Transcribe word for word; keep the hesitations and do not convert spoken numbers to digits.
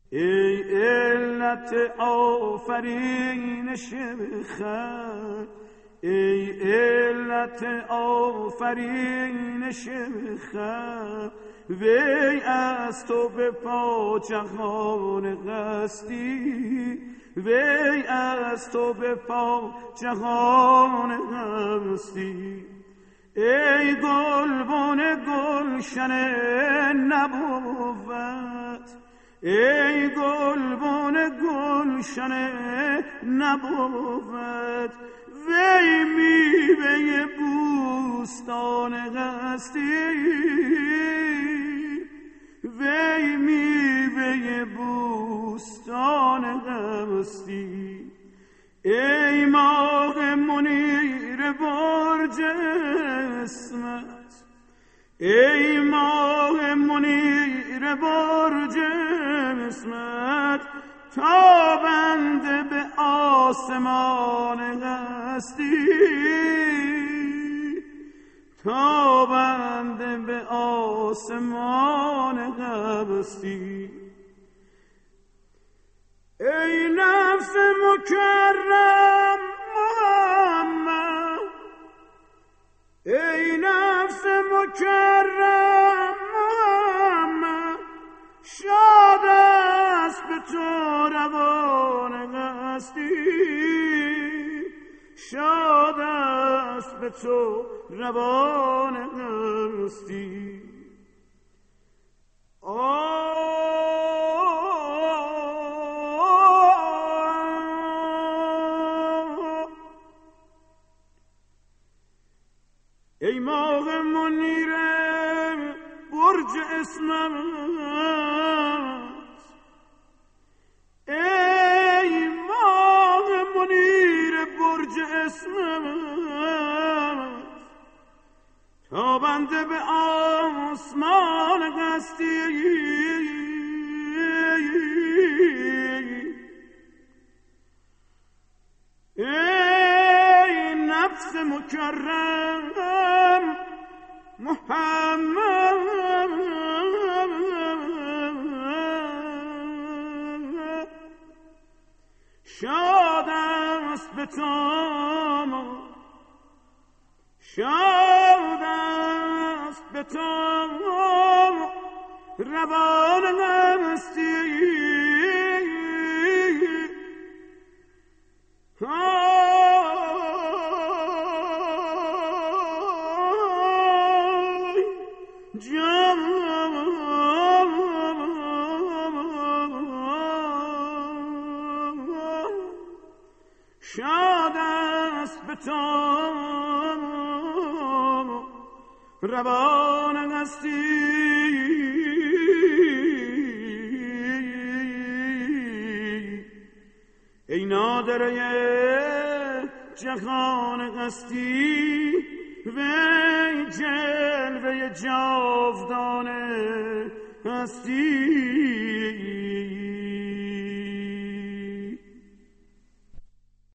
ای علت آفرینش خلق، ای علت آفرینش خلق، وی از تو به پا جهان هستی، وی از تو به پا جهان هستی. ای گلبن گلشن نبوت، ای گلبن گلشن نبوت، وی میوه بوستان هستی، وی میوه بوستان هستی. ای ماه منیر برج اسمت، ای ماه منیر برج اسمت، تابنده به آسمان هستی، تابنده به آسمان هستی. ای نفس مکرم محمد، ای نفس مکرم محمد، شاد است به تو روان هستی، شاد است به تو روان هستی. ای ماه منیر برج اسمت، ای ماه منیر برج اسمت، تابنده به آسمان هستی. ای نفس مکرم محمد، شاد است به تو، شاد است به تو روان هستی. شاد است به تو روان هستی. ای نادره جهان هستی، وی جلوه جاودان هستی.